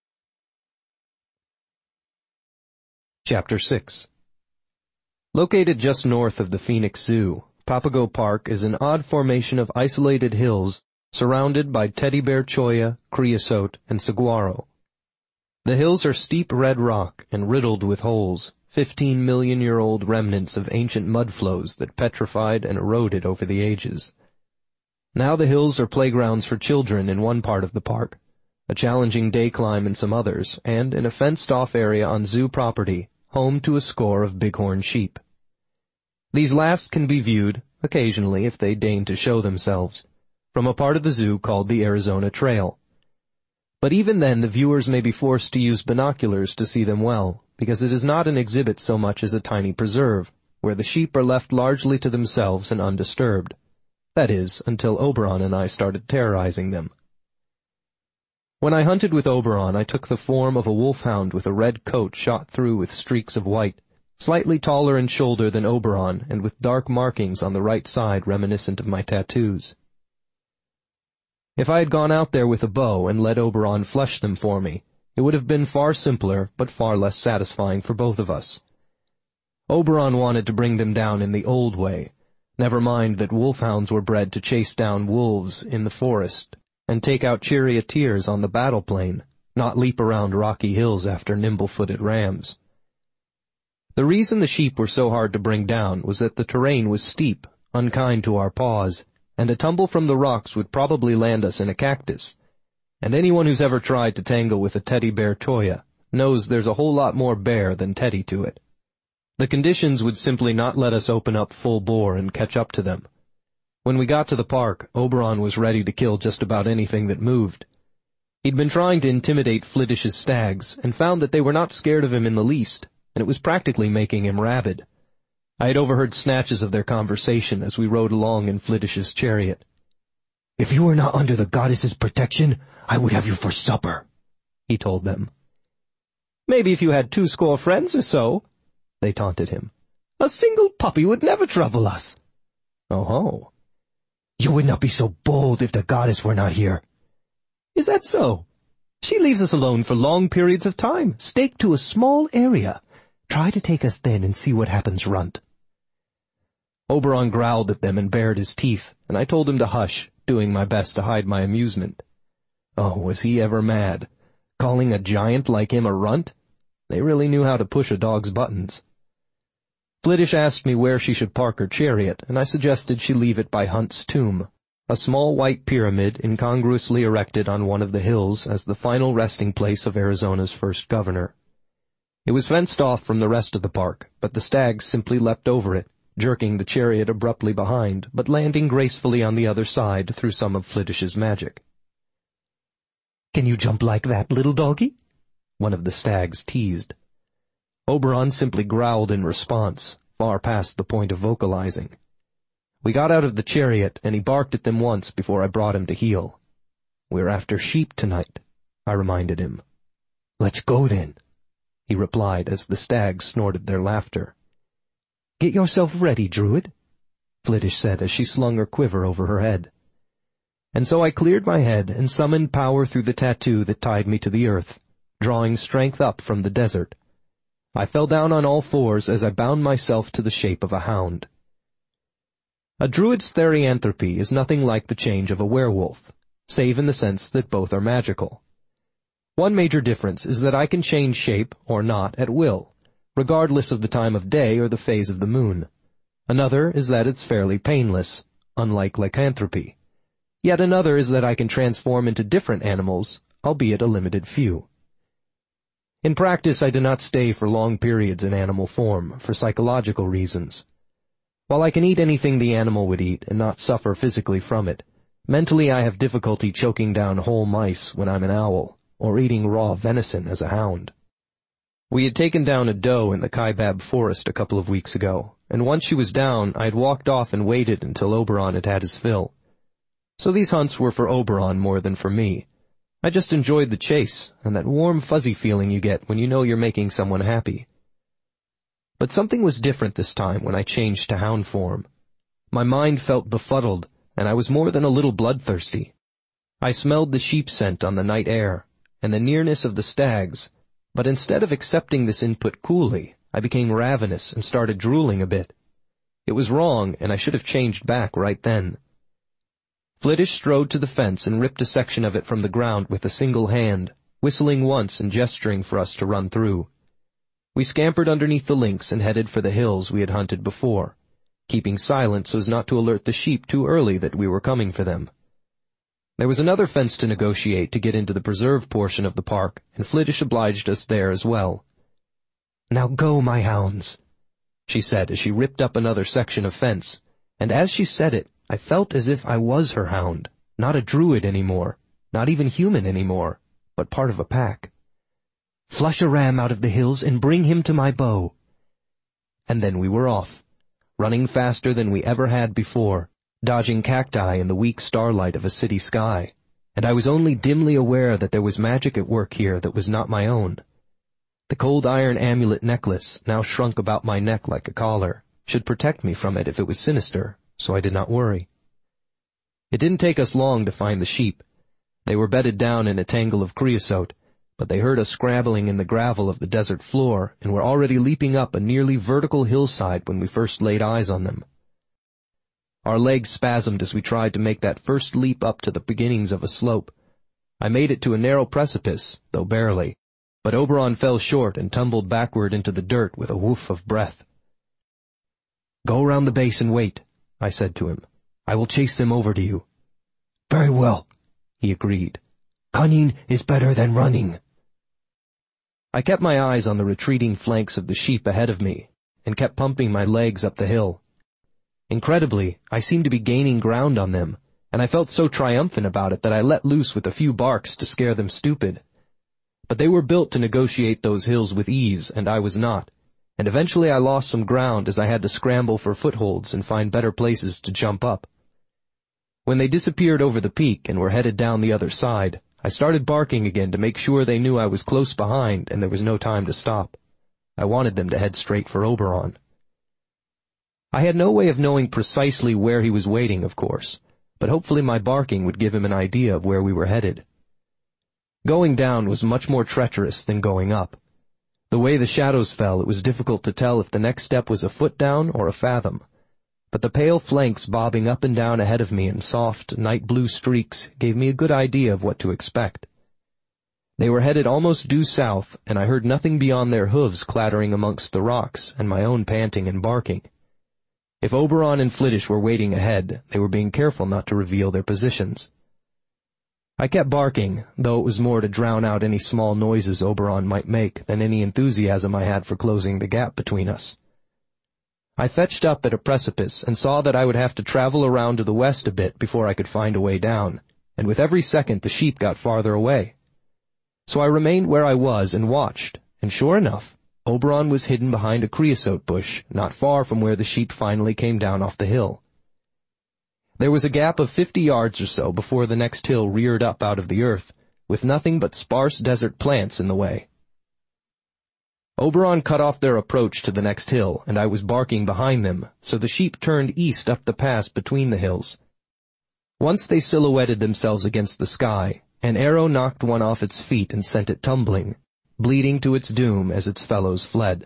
Chapter 6. Located just north of the Phoenix Zoo, Papago Park is an odd formation of isolated hills surrounded by teddy bear cholla, creosote, and saguaro. The hills are steep red rock and riddled with holes, 15-million-year-old remnants of ancient mud flows that petrified and eroded over the ages. Now the hills are playgrounds for children in one part of the park, a challenging day climb in some others, and in a fenced-off area on zoo property, home to a score of bighorn sheep. These last can be viewed, occasionally if they deign to show themselves, from a part of the zoo called the Arizona Trail. But even then the viewers may be forced to use binoculars to see them well, because it is not an exhibit so much as a tiny preserve, where the sheep are left largely to themselves and undisturbed. That is, until Oberon and I started terrorizing them. When I hunted with Oberon, I took the form of a wolfhound with a red coat shot through with streaks of white, slightly taller in shoulder than Oberon and with dark markings on the right side reminiscent of my tattoos. If I had gone out there with a bow and let Oberon flush them for me, it would have been far simpler but far less satisfying for both of us. Oberon wanted to bring them down in the old way. Never mind that wolfhounds were bred to chase down wolves in the forest and take out charioteers on the battle plain, not leap around rocky hills after nimble-footed rams. The reason the sheep were so hard to bring down was that the terrain was steep, unkind to our paws, and a tumble from the rocks would probably land us in a cactus. And anyone who's ever tried to tangle with a teddy bear cholla knows there's a whole lot more bear than teddy to it. The conditions would simply not let us open up full bore and catch up to them. When we got to the park, Oberon was ready to kill just about anything that moved. He'd been trying to intimidate Flittish's stags, and found that they were not scared of him in the least, and it was practically making him rabid. I had overheard snatches of their conversation as we rode along in Flittish's chariot. "If you were not under the goddess's protection, I would have you for supper," he told them. "Maybe if you had 20 friends or so," they taunted him. "A single puppy would never trouble us." "Oh-ho." "You would not be so bold if the goddess were not here." "Is that so? She leaves us alone for long periods of time, staked to a small area. Try to take us then and see what happens, runt." Oberon growled at them and bared his teeth, and I told him to hush, doing my best to hide my amusement. Oh, was he ever mad? Calling a giant like him a runt? They really knew how to push a dog's buttons. Flittish asked me where she should park her chariot, and I suggested she leave it by Hunt's tomb, a small white pyramid incongruously erected on one of the hills as the final resting place of Arizona's first governor. It was fenced off from the rest of the park, but the stags simply leapt over it, jerking the chariot abruptly behind, but landing gracefully on the other side through some of Flittish's magic. "Can you jump like that, little doggy?" one of the stags teased. Oberon simply growled in response, far past the point of vocalizing. We got out of the chariot, and he barked at them once before I brought him to heel. "We're after sheep tonight," I reminded him. "Let's go then," he replied as the stags snorted their laughter. "Get yourself ready, Druid," Flittish said as she slung her quiver over her head. And so I cleared my head and summoned power through the tattoo that tied me to the earth, drawing strength up from the desert. I fell down on all fours as I bound myself to the shape of a hound. A druid's therianthropy is nothing like the change of a werewolf, save in the sense that both are magical. One major difference is that I can change shape or not at will, regardless of the time of day or the phase of the moon. Another is that it's fairly painless, unlike lycanthropy. Yet another is that I can transform into different animals, albeit a limited few. In practice, I do not stay for long periods in animal form, for psychological reasons. While I can eat anything the animal would eat and not suffer physically from it, mentally I have difficulty choking down whole mice when I'm an owl, or eating raw venison as a hound. We had taken down a doe in the Kaibab forest a couple of weeks ago, and once she was down, I had walked off and waited until Oberon had had his fill. So these hunts were for Oberon more than for me. I just enjoyed the chase, and that warm, fuzzy feeling you get when you know you're making someone happy. But something was different this time when I changed to hound form. My mind felt befuddled, and I was more than a little bloodthirsty. I smelled the sheep scent on the night air, and the nearness of the stags, but instead of accepting this input coolly, I became ravenous and started drooling a bit. It was wrong, and I should have changed back right then. Flittish strode to the fence and ripped a section of it from the ground with a single hand, whistling once and gesturing for us to run through. We scampered underneath the links and headed for the hills we had hunted before, keeping silent so as not to alert the sheep too early that we were coming for them. There was another fence to negotiate to get into the preserve portion of the park, and Flittish obliged us there as well. "Now go, my hounds," she said as she ripped up another section of fence, and as she said it, I felt as if I was her hound, not a druid anymore, not even human anymore, but part of a pack. "Flush a ram out of the hills and bring him to my bow." And then we were off, running faster than we ever had before, dodging cacti in the weak starlight of a city sky, and I was only dimly aware that there was magic at work here that was not my own. The cold iron amulet necklace, now shrunk about my neck like a collar, should protect me from it if it was sinister, so I did not worry. It didn't take us long to find the sheep. They were bedded down in a tangle of creosote, but they heard us scrabbling in the gravel of the desert floor and were already leaping up a nearly vertical hillside when we first laid eyes on them. Our legs spasmed as we tried to make that first leap up to the beginnings of a slope. I made it to a narrow precipice, though barely, but Oberon fell short and tumbled backward into the dirt with a whoof of breath. "Go around the base and wait," I said to him. "I will chase them over to you." "Very well," he agreed. "Cunning is better than running." I kept my eyes on the retreating flanks of the sheep ahead of me, and kept pumping my legs up the hill. Incredibly, I seemed to be gaining ground on them, and I felt so triumphant about it that I let loose with a few barks to scare them stupid. But they were built to negotiate those hills with ease, and I was not, and eventually I lost some ground as I had to scramble for footholds and find better places to jump up. When they disappeared over the peak and were headed down the other side, I started barking again to make sure they knew I was close behind and there was no time to stop. I wanted them to head straight for Oberon. I had no way of knowing precisely where he was waiting, of course, but hopefully my barking would give him an idea of where we were headed. Going down was much more treacherous than going up. The way the shadows fell, it was difficult to tell if the next step was a foot down or a fathom. But the pale flanks bobbing up and down ahead of me in soft, night blue streaks gave me a good idea of what to expect. They were headed almost due south, and I heard nothing beyond their hooves clattering amongst the rocks and my own panting and barking. If Oberon and Flittish were waiting ahead, they were being careful not to reveal their positions. I kept barking, though it was more to drown out any small noises Oberon might make than any enthusiasm I had for closing the gap between us. I fetched up at a precipice and saw that I would have to travel around to the west a bit before I could find a way down, and with every second the sheep got farther away. So I remained where I was and watched, and sure enough, Oberon was hidden behind a creosote bush not far from where the sheep finally came down off the hill. There was a gap of 50 yards or so before the next hill reared up out of the earth, with nothing but sparse desert plants in the way. Oberon cut off their approach to the next hill, and I was barking behind them, so the sheep turned east up the pass between the hills. Once they silhouetted themselves against the sky, an arrow knocked one off its feet and sent it tumbling, bleeding to its doom as its fellows fled.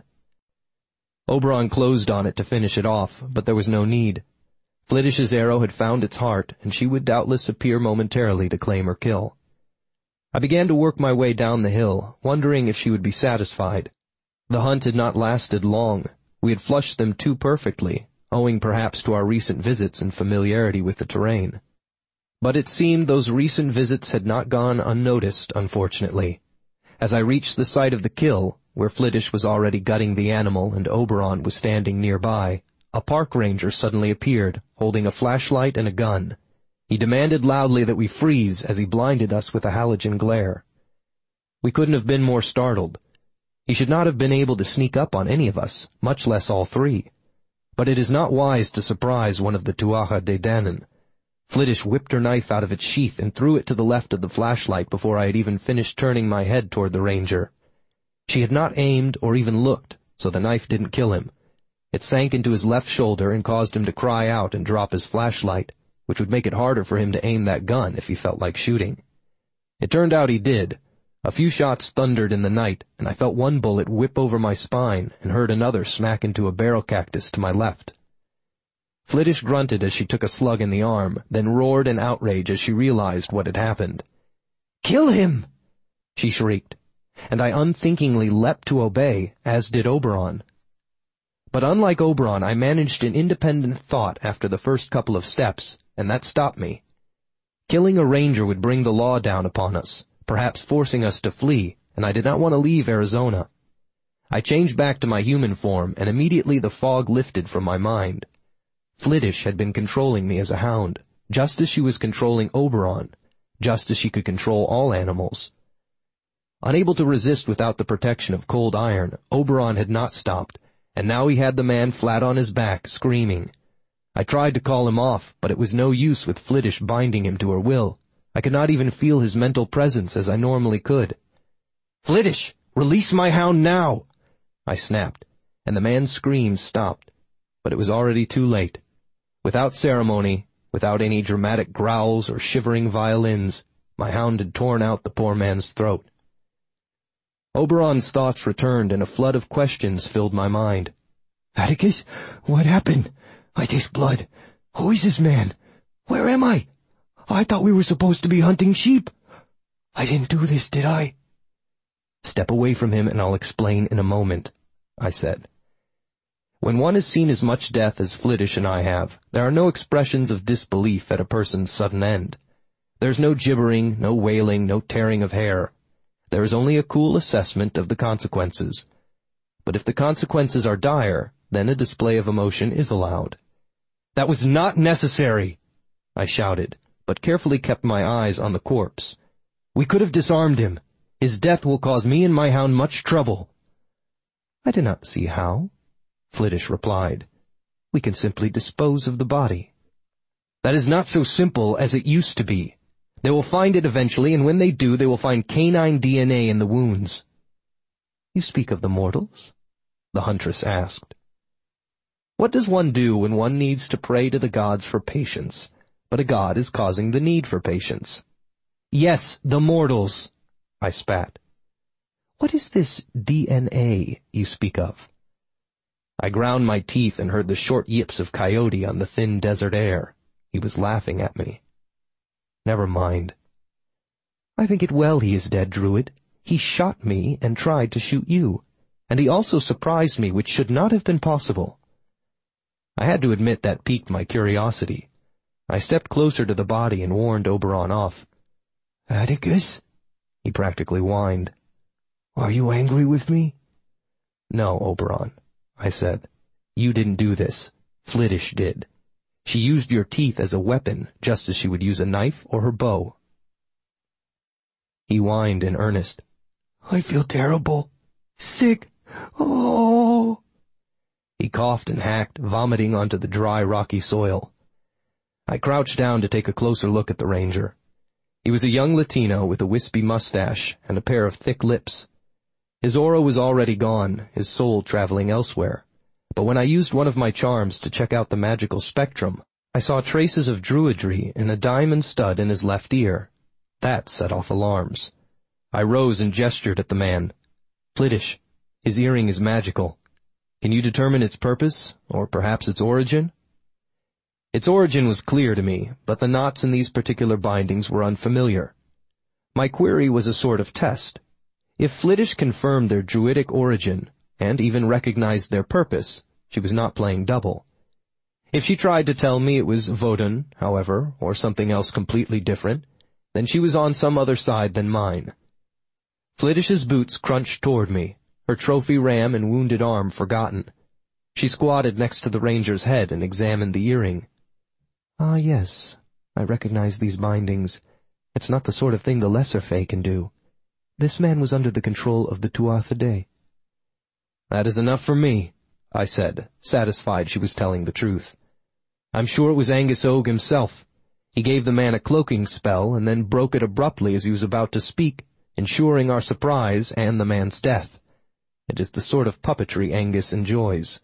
Oberon closed on it to finish it off, but there was no need. Flittish's arrow had found its heart, and she would doubtless appear momentarily to claim her kill. I began to work my way down the hill, wondering if she would be satisfied. The hunt had not lasted long. We had flushed them too perfectly, owing perhaps to our recent visits and familiarity with the terrain. But it seemed those recent visits had not gone unnoticed, unfortunately. As I reached the site of the kill, where Flittish was already gutting the animal and Oberon was standing nearby, a park ranger suddenly appeared, holding a flashlight and a gun. He demanded loudly that we freeze as he blinded us with a halogen glare. We couldn't have been more startled. He should not have been able to sneak up on any of us, much less all three. But it is not wise to surprise one of the Tuatha De Danann. Flittish whipped her knife out of its sheath and threw it to the left of the flashlight before I had even finished turning my head toward the ranger. She had not aimed or even looked, so the knife didn't kill him. It sank into his left shoulder and caused him to cry out and drop his flashlight, which would make it harder for him to aim that gun if he felt like shooting. It turned out he did. A few shots thundered in the night, and I felt one bullet whip over my spine and heard another smack into a barrel cactus to my left. Flittish grunted as she took a slug in the arm, then roared in outrage as she realized what had happened. "Kill him!" she shrieked, and I unthinkingly leapt to obey, as did Oberon. But unlike Oberon, I managed an independent thought after the first couple of steps, and that stopped me. Killing a ranger would bring the law down upon us, perhaps forcing us to flee, and I did not want to leave Arizona. I changed back to my human form, and immediately the fog lifted from my mind. Flittish had been controlling me as a hound, just as she was controlling Oberon, just as she could control all animals. Unable to resist without the protection of cold iron, Oberon had not stopped, and now he had the man flat on his back, screaming. I tried to call him off, but it was no use with Flittish binding him to her will. I could not even feel his mental presence as I normally could. "Flittish, release my hound now!" I snapped, and the man's screams stopped. But it was already too late. Without ceremony, without any dramatic growls or shivering violins, my hound had torn out the poor man's throat. Oberon's thoughts returned, and a flood of questions filled my mind. "Atticus, what happened? I taste blood. Who is this man? Where am I? I thought we were supposed to be hunting sheep. I didn't do this, did I?" "Step away from him and I'll explain in a moment," I said. When one has seen as much death as Flittish and I have, there are no expressions of disbelief at a person's sudden end. There's no gibbering, no wailing, no tearing of hair. There is only a cool assessment of the consequences. But if the consequences are dire, then a display of emotion is allowed. "That was not necessary!" I shouted, but carefully kept my eyes on the corpse. "We could have disarmed him. His death will cause me and my hound much trouble." "I do not see how," Flittish replied. "We can simply dispose of the body." "That is not so simple as it used to be. They will find it eventually, and when they do, they will find canine DNA in the wounds." "You speak of the mortals?" the huntress asked. "What does one do when one needs to pray to the gods for patience, but a god is causing the need for patience?" "Yes, the mortals," I spat. "What is this DNA you speak of?" I ground my teeth and heard the short yips of Coyote on the thin desert air. He was laughing at me. "Never mind." "I think it well he is dead, Druid. He shot me and tried to shoot you, and he also surprised me, which should not have been possible." I had to admit that piqued my curiosity. I stepped closer to the body and warned Oberon off. "Atticus," he practically whined, "are you angry with me?" "No, Oberon," I said. "You didn't do this. Flittish did. She used your teeth as a weapon, just as she would use a knife or her bow." He whined in earnest. "I feel terrible. Sick. Oh!" He coughed and hacked, vomiting onto the dry, rocky soil. I crouched down to take a closer look at the ranger. He was a young Latino with a wispy mustache and a pair of thick lips. His aura was already gone, his soul traveling elsewhere. But when I used one of my charms to check out the magical spectrum, I saw traces of druidry in a diamond stud in his left ear. That set off alarms. I rose and gestured at the man. "Flittish, his earring is magical. Can you determine its purpose, or perhaps its origin?" Its origin was clear to me, but the knots in these particular bindings were unfamiliar. My query was a sort of test. If Flittish confirmed their druidic origin, and even recognized their purpose, she was not playing double. If she tried to tell me it was Vodun, however, or something else completely different, then she was on some other side than mine. Flittish's boots crunched toward me, her trophy ram and wounded arm forgotten. She squatted next to the ranger's head and examined the earring. "Ah, yes, I recognize these bindings. It's not the sort of thing the lesser Fae can do. This man was under the control of the Tuatha Dé." "That is enough for me," I said, satisfied she was telling the truth. "I'm sure it was Angus Og himself. He gave the man a cloaking spell and then broke it abruptly as he was about to speak, ensuring our surprise and the man's death. It is the sort of puppetry Angus enjoys."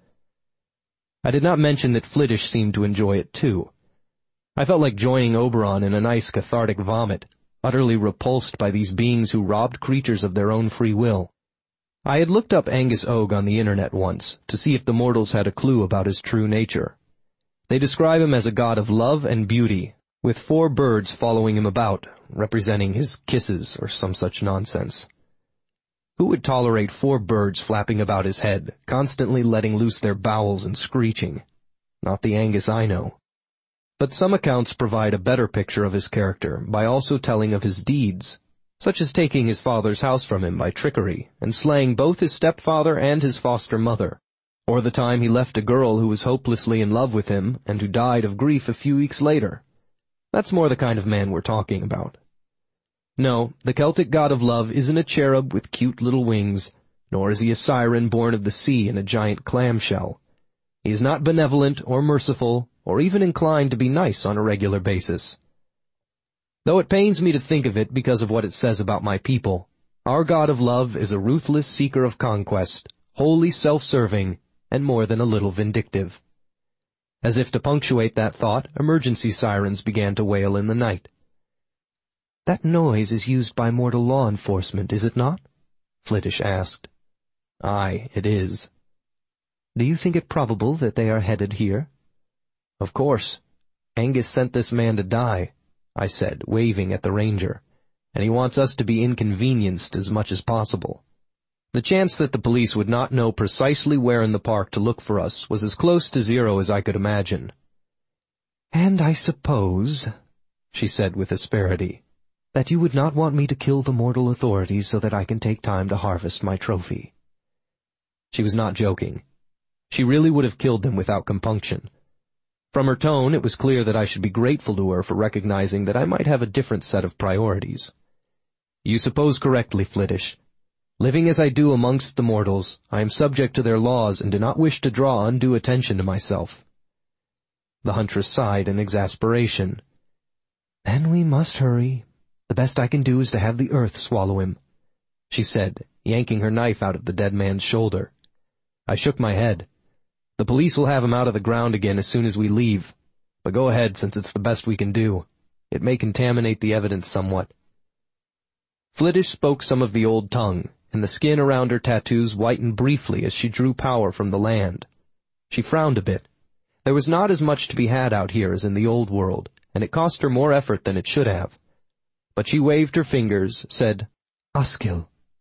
I did not mention that Flittish seemed to enjoy it too. I felt like joining Oberon in a nice cathartic vomit, utterly repulsed by these beings who robbed creatures of their own free will. I had looked up Angus Og on the internet once to see if the mortals had a clue about his true nature. They describe him as a god of love and beauty, with 4 birds following him about, representing his kisses or some such nonsense. Who would tolerate 4 birds flapping about his head, constantly letting loose their bowels and screeching? Not the Angus I know. But some accounts provide a better picture of his character by also telling of his deeds, such as taking his father's house from him by trickery and slaying both his stepfather and his foster mother, or the time he left a girl who was hopelessly in love with him and who died of grief a few weeks later. That's more the kind of man we're talking about. No, the Celtic god of love isn't a cherub with cute little wings, nor is he a siren born of the sea in a giant clamshell. He is not benevolent or merciful, or even inclined to be nice on a regular basis. Though it pains me to think of it because of what it says about my people, our god of love is a ruthless seeker of conquest, wholly self-serving, and more than a little vindictive. As if to punctuate that thought, emergency sirens began to wail in the night. "That noise is used by mortal law enforcement, is it not?" Flittish asked. "Aye, it is." "Do you think it probable that they are headed here?" "Of course. Angus sent this man to die," I said, waving at the ranger, "and he wants us to be inconvenienced as much as possible." The chance that the police would not know precisely where in the park to look for us was as close to 0 as I could imagine. "And I suppose," she said with asperity, "that you would not want me to kill the mortal authorities so that I can take time to harvest my trophy." She was not joking. She really would have killed them without compunction. From her tone, it was clear that I should be grateful to her for recognizing that I might have a different set of priorities. "You suppose correctly, Flittish. Living as I do amongst the mortals, I am subject to their laws and do not wish to draw undue attention to myself." The huntress sighed in exasperation. "Then we must hurry. The best I can do is to have the earth swallow him," she said, yanking her knife out of the dead man's shoulder. I shook my head. "The police will have him out of the ground again as soon as we leave. But go ahead, since it's the best we can do. It may contaminate the evidence somewhat." Flittish spoke some of the old tongue, and the skin around her tattoos whitened briefly as she drew power from the land. She frowned a bit. There was not as much to be had out here as in the old world, and it cost her more effort than it should have. But she waved her fingers, said, "Askill,"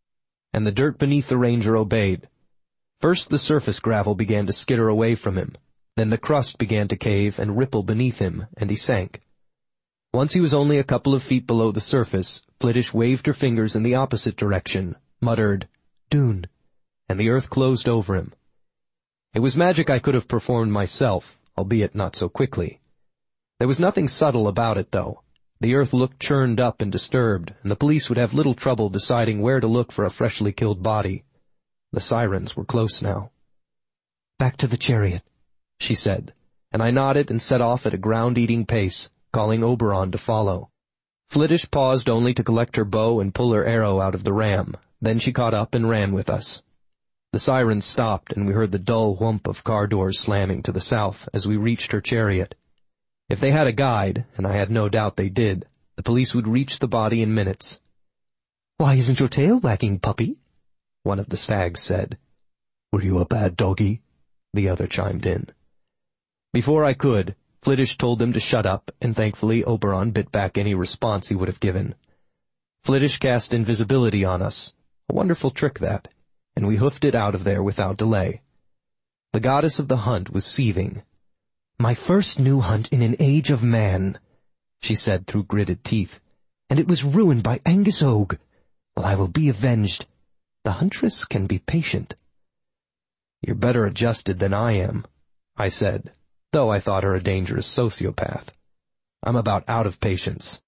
and the dirt beneath the ranger obeyed. First the surface gravel began to skitter away from him, then the crust began to cave and ripple beneath him, and he sank. Once he was only a couple of feet below the surface, Flittish waved her fingers in the opposite direction, muttered, "Dune," and the earth closed over him. It was magic I could have performed myself, albeit not so quickly. There was nothing subtle about it, though. The earth looked churned up and disturbed, and the police would have little trouble deciding where to look for a freshly killed body. The sirens were close now. "Back to the chariot," she said, and I nodded and set off at a ground-eating pace, calling Oberon to follow. Flittish paused only to collect her bow and pull her arrow out of the ram. Then she caught up and ran with us. The sirens stopped, and we heard the dull whump of car doors slamming to the south as we reached her chariot. If they had a guide, and I had no doubt they did, the police would reach the body in minutes. "Why isn't your tail wagging, puppy?" one of the stags said. "Were you a bad doggy?" the other chimed in. Before I could, Flittish told them to shut up, and thankfully Oberon bit back any response he would have given. Flittish cast invisibility on us, a wonderful trick that, and we hoofed it out of there without delay. The goddess of the hunt was seething. "My first new hunt in an age of man," she said through gritted teeth, "and it was ruined by Angus Og. Well, I will be avenged. The huntress can be patient." "You're better adjusted than I am," I said, though I thought her a dangerous sociopath. "I'm about out of patience."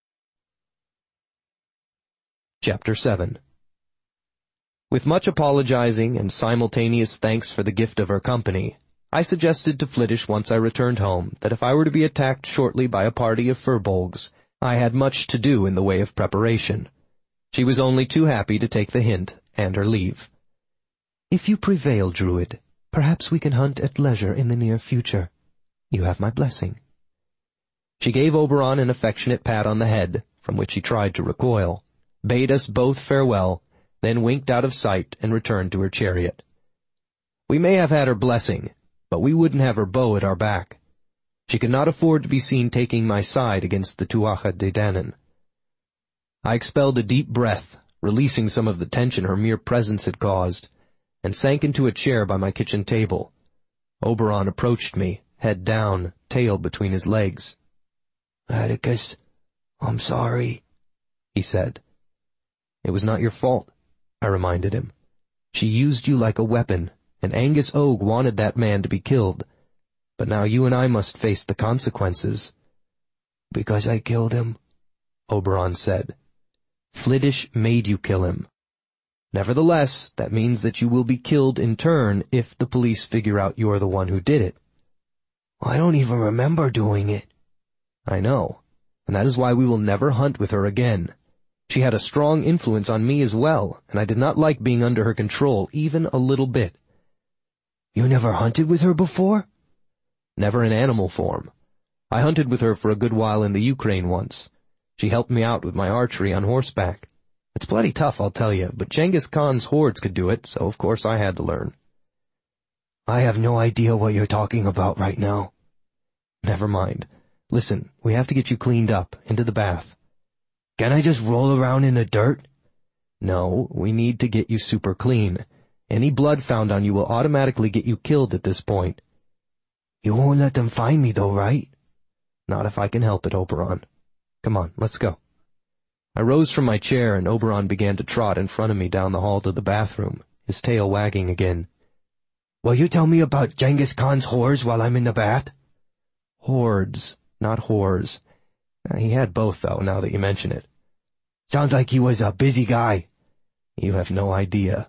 Chapter 7. With much apologizing and simultaneous thanks for the gift of her company, I suggested to Flittish once I returned home that if I were to be attacked shortly by a party of furbolgs, I had much to do in the way of preparation. She was only too happy to take the hint and her leave. "If you prevail, Druid, perhaps we can hunt at leisure in the near future. You have my blessing." She gave Oberon an affectionate pat on the head, from which he tried to recoil, bade us both farewell, then winked out of sight and returned to her chariot. We may have had her blessing, but we wouldn't have her bow at our back. She could not afford to be seen taking my side against the Tuatha Dé Danann. I expelled a deep breath, releasing some of the tension her mere presence had caused, and sank into a chair by my kitchen table. Oberon approached me, head down, tail between his legs. "Atticus, I'm sorry," he said. "It was not your fault," I reminded him. "She used you like a weapon, and Angus Og wanted that man to be killed. But now you and I must face the consequences." "Because I killed him?" Oberon said. "Flittish made you kill him. Nevertheless, that means that you will be killed in turn if the police figure out you're the one who did it." "I don't even remember doing it." "I know, and that is why we will never hunt with her again. She had a strong influence on me as well, and I did not like being under her control even a little bit." "You never hunted with her before?" "Never in animal form. I hunted with her for a good while in the Ukraine once. She helped me out with my archery on horseback. It's bloody tough, I'll tell you, but Genghis Khan's hordes could do it, so of course I had to learn." "I have no idea what you're talking about right now." "Never mind. Listen, we have to get you cleaned up, into the bath." "Can I just roll around in the dirt?" "No, we need to get you super clean. Any blood found on you will automatically get you killed at this point." "You won't let them find me though, right?" "Not if I can help it, Oberon. Come on, let's go." I rose from my chair, and Oberon began to trot in front of me down the hall to the bathroom, his tail wagging again. "Will you tell me about Genghis Khan's whores while I'm in the bath?" "Hordes, not whores. He had both, though, now that you mention it." "Sounds like he was a busy guy." "You have no idea."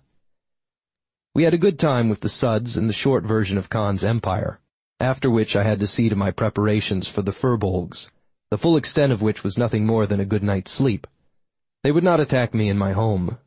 We had a good time with the suds and the short version of Khan's empire, after which I had to see to my preparations for the furbolgs, the full extent of which was nothing more than a good night's sleep. They would not attack me in my home,